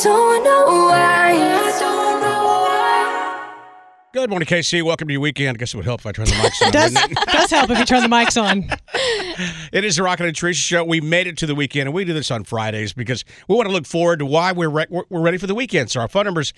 don't know why. Good morning, KC. Welcome to your weekend. I guess it would help if I turn the mics on. Does help if you turn the mics on. It is the Rocket and Teresa Show. We made it to the weekend, and we do this on Fridays because we want to look forward to why we're ready for the weekend. So our phone number is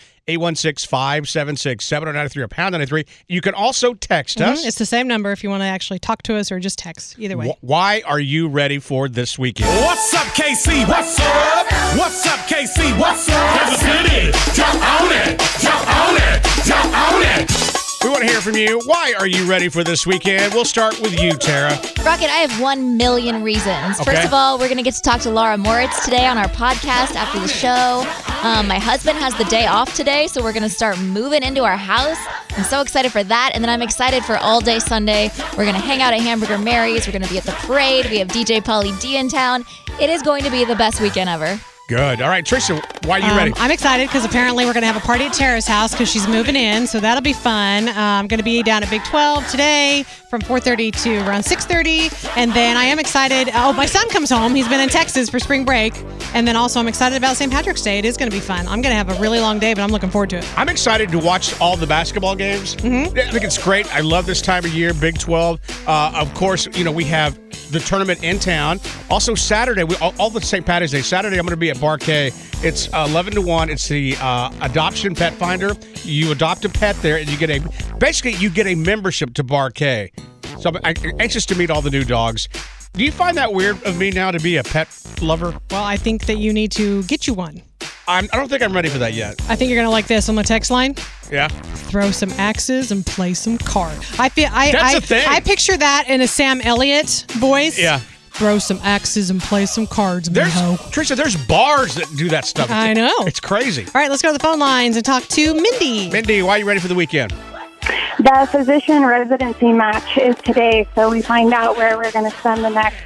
816-576-7093 or pound 93. You can also text us. It's the same number if you want to actually talk to us or just text. Either way. Why are you ready for this weekend? What's up, KC? What's up? What's up, KC? What's up? Kansas City, jump on it, jump on it, jump on it. We want to hear from you. Why are you ready for this weekend? We'll start with you, Tara. Rocket, I have 1 million reasons. Okay. First of all, we're going to get to talk to Laura Moritz today on our podcast after the show. My husband has the day off today, so we're going to start moving into our house. I'm so excited for that. And then I'm excited for all day Sunday. We're going to hang out at Hamburger Mary's. We're going to be at the parade. We have DJ Pauly D in town. It is going to be the best weekend ever. Good. All right, Teresa, why are you ready? I'm excited because apparently we're going to have a party at Tara's house because she's moving in, so that'll be fun. I'm going to be down at Big 12 today from 4:30 to around 6:30, and then I am excited. Oh, my son comes home. He's been in Texas for spring break, and then also I'm excited about St. Patrick's Day. It is going to be fun. I'm going to have a really long day, but I'm looking forward to it. I'm excited to watch all the basketball games. Mm-hmm. I think it's great. I love this time of year, Big 12. Of course, we have the tournament in town. Also, Saturday, all the St. Patrick's Day. Saturday, I'm going to be at Bar K. It's 11 to 1. It's the adoption pet finder. You adopt a pet there, and you get a membership to Bar K. So I'm anxious to meet all the new dogs. Do you find that weird of me now to be a pet lover? Well, I think that you need to get you one. I don't think I'm ready for that yet. I think you're going to like this on the text line. Yeah. Throw some axes and play some cards. That's a thing. I picture that in a Sam Elliott voice. Yeah. Throw some axes and play some cards, Teresa, there's bars that do that stuff. I know. It's crazy. All right, let's go to the phone lines and talk to Mindy. Mindy, why are you ready for the weekend? The physician residency match is today, so we find out where we're going to spend the next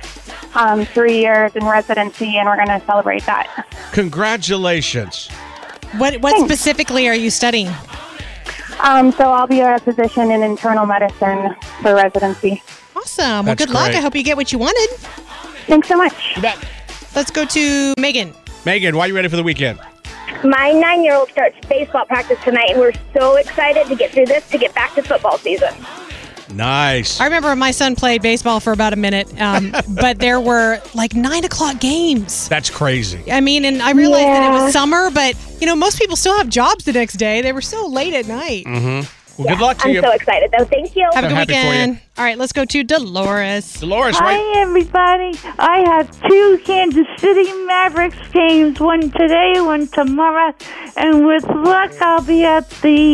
3 years in residency, and we're going to celebrate that. Congratulations. What specifically are you studying? So I'll be a physician in internal medicine for residency. Awesome. That's well, good luck. great. I hope you get what you wanted. Thanks so much. You bet. Let's go to Megan. Megan, why are you ready for the weekend? My 9-year-old starts baseball practice tonight, and we're so excited to get through this to get back to football season. Nice. I remember my son played baseball for about a minute, but there were like 9 o'clock games. That's crazy. I mean, and I realized that it was summer, but, most people still have jobs the next day. They were so late at night. Mm-hmm. Well, good luck to you. I'm so excited, though. Thank you. Have a good happy for you. weekend. All right, let's go to Dolores. Dolores, Hi, right? everybody. I have 2 Kansas City Mavericks games, one today, one tomorrow. And with luck, I'll be at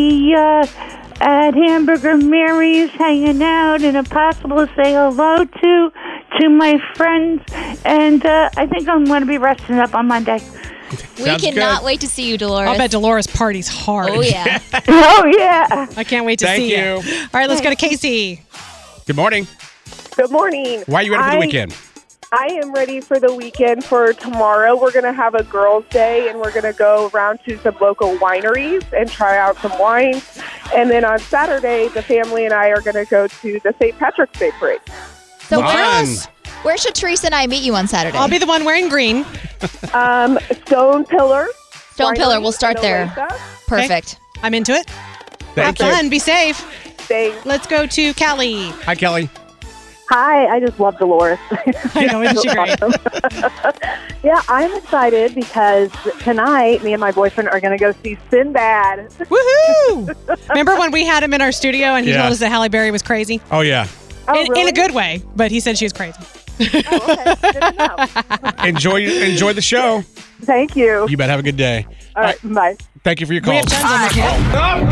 at Hamburger Mary's hanging out and if possible to say hello to my friends. And I think I'm going to be resting up on Monday. We Sounds cannot good. wait to see you, Dolores. I'll bet Dolores parties hard. Oh, yeah. Oh, yeah. I can't wait to Thank see you. All right, let's go to Casey. Good morning. Good morning. Why are you ready for the weekend? I am ready for the weekend. For tomorrow, we're going to have a girls' day, and we're going to go around to some local wineries and try out some wines. And then on Saturday, the family and I are going to go to the St. Patrick's Day parade. So Fun. where should Teresa and I meet you on Saturday? I'll be the one wearing green. Stone Pillar. Stone Pillar. Winery We'll start in there. Olathe. Perfect. I'm into it. Have Thank you. fun. Be safe. Thanks. Let's go to Callie. Hi, Kelly. Hi, I just love Dolores. I know, isn't she great? Yeah, I'm excited because tonight me and my boyfriend are going to go see Sinbad. Woohoo! Remember when we had him in our studio and he Yeah. told us that Halle Berry was crazy? Oh, yeah. Oh, in really? a good way, but he said she was crazy. Oh, okay. Good to know. Enjoy the show. Thank you. You bet. Have a good day. All right, bye. Thank you for your We call. have tons on the queue.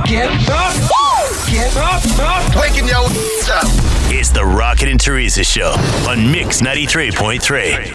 Get up. Waking your up. It's the Rocket and Teresa Show on Mix 93.3.